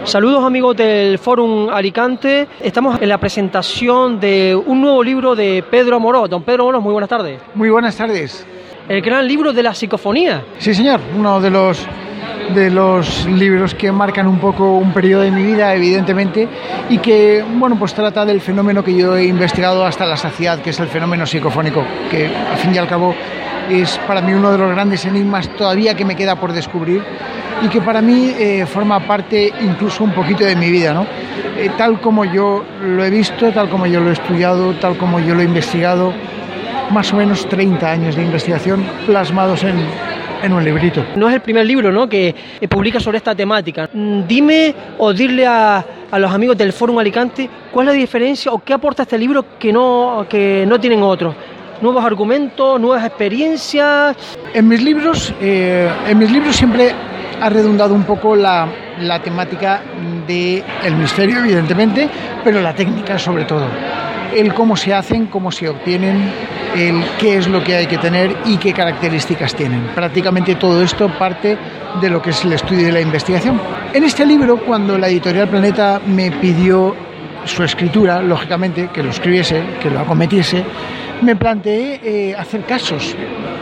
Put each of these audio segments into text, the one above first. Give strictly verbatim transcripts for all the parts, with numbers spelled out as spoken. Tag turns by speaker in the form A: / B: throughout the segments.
A: Saludos amigos del Fórum Alicante, estamos en la presentación de un nuevo libro de Pedro Amorós. Don Pedro Amorós, muy buenas tardes.
B: Muy buenas tardes.
A: El gran libro de la psicofonía.
B: Sí señor, uno de los, de los libros que marcan un poco un periodo de mi vida, evidentemente, y que, bueno, pues trata del fenómeno que yo he investigado hasta la saciedad, que es el fenómeno psicofónico, que al fin y al cabo es para mí uno de los grandes enigmas todavía que me queda por descubrir y que para mí eh, forma parte incluso un poquito de mi vida, ¿no? Eh, tal como yo lo he visto, tal como yo lo he estudiado, tal como yo lo he investigado, más o menos treinta años de investigación plasmados en, en un librito.
A: No es el primer libro, ¿no?, que eh, publica sobre esta temática. Dime o dile a, a los amigos del Fórum Alicante cuál es la diferencia o qué aporta este libro que no, que no tienen otros. Nuevos argumentos, nuevas experiencias.
B: En mis libros, eh, en mis libros siempre ha redundado un poco la, la temática del misterio, evidentemente, pero la técnica sobre todo. El cómo se hacen, cómo se obtienen, el qué es lo que hay que tener y qué características tienen. Prácticamente todo esto parte de lo que es el estudio de la investigación. En este libro, cuando la editorial Planeta me pidió su escritura, lógicamente, que lo escribiese, que lo acometiese, me planteé eh, hacer casos,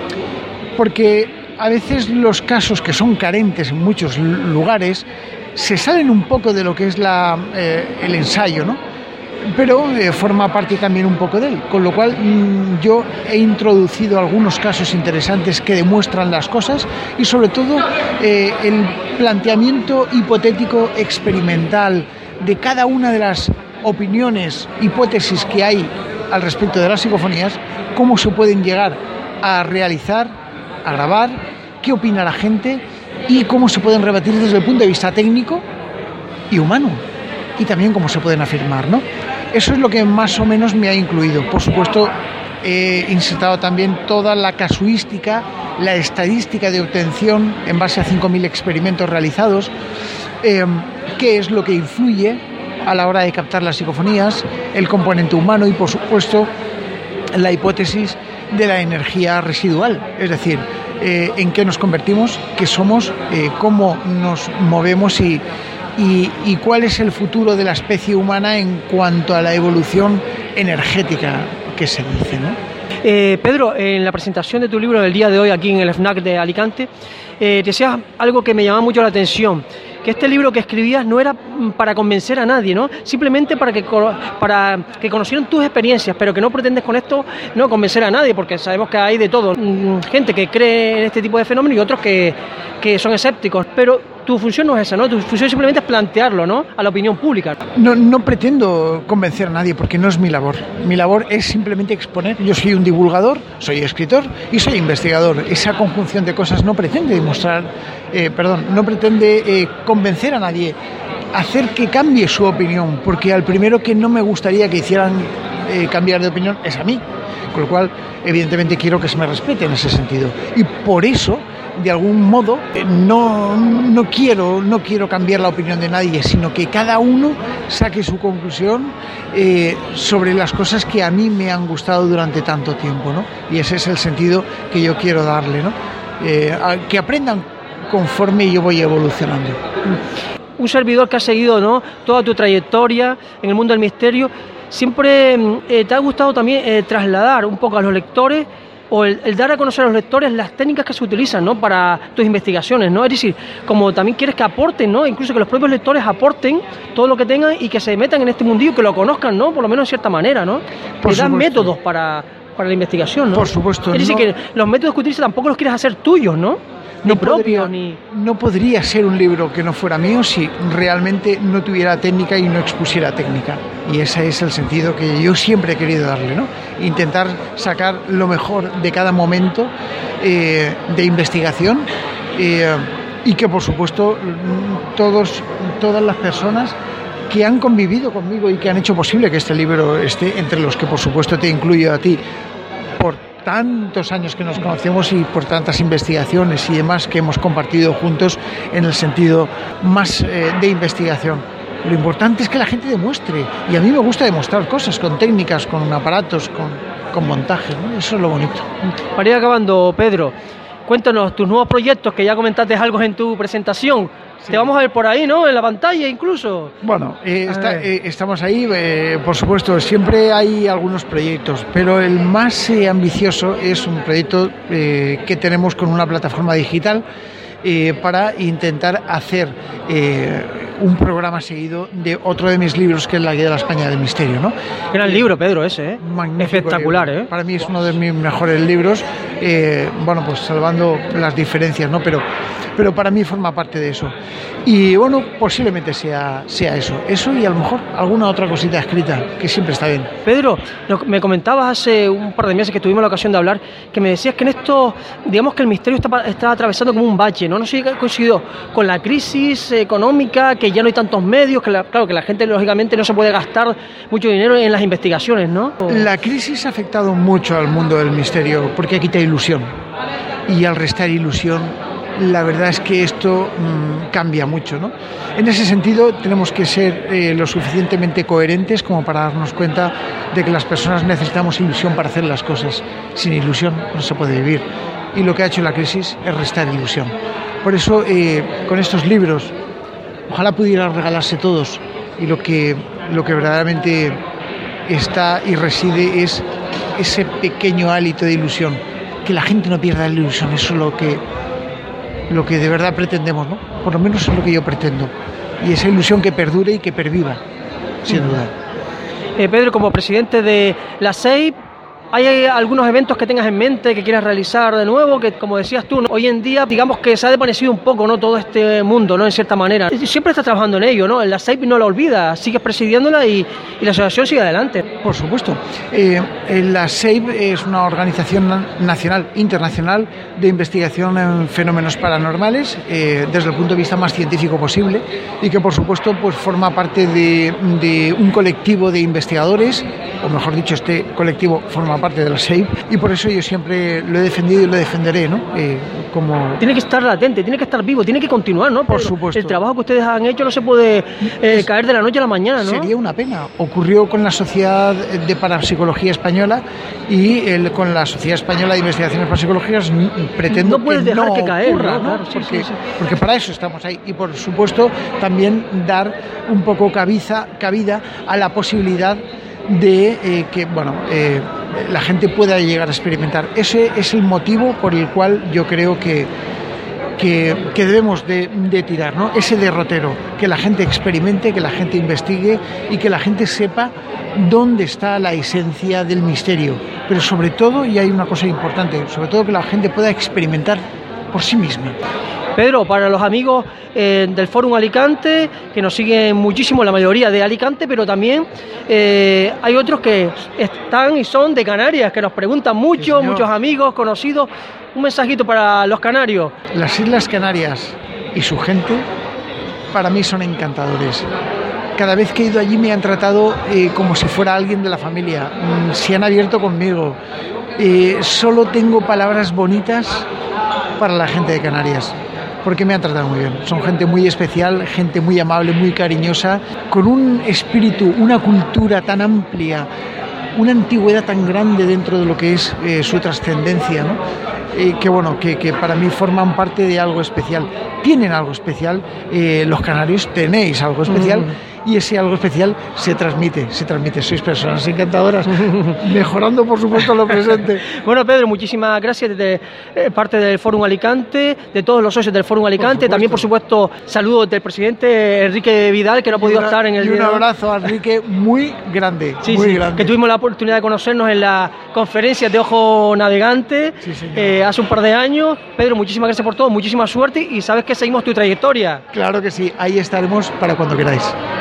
B: porque a veces los casos que son carentes en muchos lugares se salen un poco de lo que es la, eh, el ensayo, ¿no? Pero eh, forma parte también un poco de él, con lo cual mmm, yo he introducido algunos casos interesantes que demuestran las cosas y sobre todo eh, el planteamiento hipotético experimental de cada una de las opiniones, hipótesis que hay al respecto de las psicofonías, cómo se pueden llegar a realizar, a grabar, qué opina la gente y cómo se pueden rebatir desde el punto de vista técnico y humano, y también cómo se pueden afirmar, ¿no? Eso es lo que más o menos me ha incluido. Por supuesto, he insertado también toda la casuística, la estadística de obtención en base a cinco mil experimentos realizados, eh, qué es lo que influye a la hora de captar las psicofonías, el componente humano y, por supuesto, la hipótesis de la energía residual, es decir, eh, en qué nos convertimos, qué somos, eh, cómo nos movemos y, y, y cuál es el futuro de la especie humana en cuanto a la evolución energética que se dice, ¿no?
A: Eh, Pedro, en la presentación de tu libro del día de hoy aquí en el F N A C de Alicante, eh, decías algo que me llamaba mucho la atención, que este libro que escribías no era para convencer a nadie, ¿no? Simplemente para que, para que conocieran tus experiencias, pero que no pretendes con esto no convencer a nadie, porque sabemos que hay de todo, gente que cree en este tipo de fenómenos y otros que, que son escépticos, pero tu función no es esa, ¿no? Tu función simplemente es plantearlo, ¿no?, a la opinión pública.
B: No, no pretendo convencer a nadie porque no es mi labor. Mi labor es simplemente exponer. Yo soy un divulgador, soy escritor y soy investigador. Esa conjunción de cosas no pretende demostrar, eh, perdón, no pretende eh, convencer a nadie, hacer que cambie su opinión, porque al primero que no me gustaría que hicieran eh, cambiar de opinión es a mí. Con lo cual, evidentemente, quiero que se me respete en ese sentido. Y por eso, de algún modo, no, no, quiero, no quiero cambiar la opinión de nadie, sino que cada uno saque su conclusión eh, sobre las cosas que a mí me han gustado durante tanto tiempo, ¿no? Y ese es el sentido que yo quiero darle, ¿no? Eh, a, que aprendan conforme yo voy evolucionando.
A: Un servidor que ha seguido, ¿no?, toda tu trayectoria en el mundo del misterio, siempre eh, te ha gustado también eh, trasladar un poco a los lectores o el, el dar a conocer a los lectores las técnicas que se utilizan, ¿no?, para tus investigaciones, ¿no? Es decir, como también quieres que aporten, ¿no?, incluso que los propios lectores aporten todo lo que tengan y que se metan en este mundillo, que lo conozcan, ¿no?, por lo menos en cierta manera, ¿no?
B: Por
A: Te dan
B: supuesto.
A: métodos para, para la investigación, ¿no?
B: Por supuesto.
A: Es decir,
B: no...
A: que los métodos que utilizas tampoco los quieres hacer tuyos, ¿no?
B: No
A: ni propio,
B: podría,
A: ni...
B: no podría ser un libro que no fuera mío si realmente no tuviera técnica y no expusiera técnica. Y ese es el sentido que yo siempre he querido darle, ¿no? Intentar sacar lo mejor de cada momento eh, de investigación eh, y que, por supuesto, todos, todas las personas que han convivido conmigo y que han hecho posible que este libro esté, entre los que, por supuesto, te incluyo a ti, por tantos años que nos conocemos y por tantas investigaciones y demás que hemos compartido juntos en el sentido más eh, de investigación. Lo importante es que la gente demuestre, y a mí me gusta demostrar cosas con técnicas, con aparatos, con, con montajes, ¿no? Eso es lo bonito.
A: Para ir acabando, Pedro, cuéntanos tus nuevos proyectos, que ya comentaste algo en tu presentación, Sí. Te vamos a ver por ahí, ¿no? En la pantalla incluso.
B: Bueno, eh, está, eh, estamos ahí, eh, por supuesto, siempre hay algunos proyectos, pero el más eh, ambicioso es un proyecto eh, que tenemos con una plataforma digital eh, para intentar hacer eh, un programa seguido de otro de mis libros, que es La Guía de la España del Misterio, ¿no?
A: Gran eh, libro, Pedro, ese, ¿eh?
B: Magnífico
A: espectacular,
B: libro.
A: ¿eh?
B: Para mí es uno de mis mejores libros, eh, bueno, pues salvando las diferencias, ¿no? Pero, pero para mí forma parte de eso. Y bueno, posiblemente sea, sea eso, eso y a lo mejor alguna otra cosita escrita, que siempre está bien.
A: Pedro, me comentabas hace un par de meses que tuvimos la ocasión de hablar, que me decías que en esto, digamos que el misterio está, está atravesando como un bache, ¿no? No sé si coincidió con la crisis económica, que ya no hay tantos medios, que la, claro, que la gente lógicamente no se puede gastar mucho dinero en las investigaciones, ¿no? O...
B: La crisis ha afectado mucho al mundo del misterio, porque quita ilusión, y al restar ilusión, la verdad es que esto mmm, cambia mucho, ¿no? En ese sentido tenemos que ser eh, lo suficientemente coherentes como para darnos cuenta de que las personas necesitamos ilusión para hacer las cosas. Sin ilusión no se puede vivir, y lo que ha hecho la crisis es restar ilusión. Por eso eh, con estos libros ojalá pudieran regalarse todos, y lo que, lo que verdaderamente está y reside es ese pequeño hálito de ilusión, que la gente no pierda la ilusión. Eso es lo que lo que de verdad pretendemos, ¿no? Por lo menos es lo que yo pretendo, y esa ilusión que perdure y que perviva, sin duda.
A: Eh, Pedro, como presidente de la S E I P, ¿hay algunos eventos que tengas en mente que quieras realizar de nuevo? Que, como decías tú, ¿no? Hoy en día, digamos que se ha desvanecido un poco, ¿no? Todo este mundo, ¿no? En cierta manera. Siempre estás trabajando en ello, ¿no? La S E I P no la olvida, sigues presidiéndola y, y la asociación sigue adelante.
B: Por supuesto. Eh, la S E I P es una organización nacional, internacional, de investigación en fenómenos paranormales, eh, desde el punto de vista más científico posible, y que, por supuesto, pues forma parte de, de un colectivo de investigadores, o mejor dicho, este colectivo forma parte de la S E I P, y por eso yo siempre lo he defendido y lo defenderé, ¿no? Eh, como...
A: Tiene que estar latente, tiene que estar vivo, tiene que continuar, ¿no?
B: Por supuesto.
A: El trabajo que ustedes han hecho no se puede eh, caer de la noche a la mañana, ¿no?
B: Sería una pena. Ocurrió con la Sociedad de Parapsicología Española, y el, con la Sociedad Española de Investigaciones Parapsicológicas pretendo
A: no puedes
B: que
A: dejar
B: no
A: que caer,
B: ocurra,
A: ¿no?
B: ¿no?
A: Claro, sí,
B: porque,
A: sí, sí.
B: porque para eso estamos ahí, y por supuesto también dar un poco cabiza, cabida a la posibilidad de eh, que bueno eh, la gente pueda llegar a experimentar. Ese es el motivo por el cual yo creo que que, que debemos de, de tirar, ¿no? Ese derrotero, que la gente experimente, que la gente investigue y que la gente sepa dónde está la esencia del misterio, pero sobre todo, y hay una cosa importante, sobre todo que la gente pueda experimentar por sí misma.
A: Pedro, para los amigos eh, del Fórum Alicante, que nos siguen muchísimo, la mayoría de Alicante, pero también eh, hay otros que están y son de Canarias, que nos preguntan mucho, sí, muchos amigos, conocidos. Un mensajito para los canarios.
B: Las Islas Canarias y su gente, para mí, son encantadores. Cada vez que he ido allí me han tratado eh, como si fuera alguien de la familia. Mm, se han abierto conmigo. Eh, solo tengo palabras bonitas para la gente de Canarias, porque me han tratado muy bien. Son gente muy especial, gente muy amable, muy cariñosa, con un espíritu, una cultura tan amplia, una antigüedad tan grande dentro de lo que es eh, su trascendencia, ¿no? Eh, que bueno, que, que para mí forman parte de algo especial. Tienen algo especial, eh, los canarios tenéis algo especial, mm. y ese algo especial se transmite, se transmite. Sois personas encantadoras, mejorando por supuesto lo presente.
A: Bueno, Pedro, muchísimas gracias desde eh, parte del Fórum Alicante, de todos los socios del Fórum Alicante, por también por supuesto saludos del presidente Enrique Vidal, que no ha podido
B: una,
A: estar en el
B: y un
A: día.
B: abrazo a Enrique muy grande,
A: sí,
B: muy
A: sí,
B: grande.
A: Que tuvimos la oportunidad de conocernos en la conferencia de Ojo Navegante, sí, eh, hace un par de años. Pedro, muchísimas gracias por todo, muchísima suerte, y sabes que seguimos tu trayectoria.
B: Claro que sí, ahí estaremos para cuando queráis.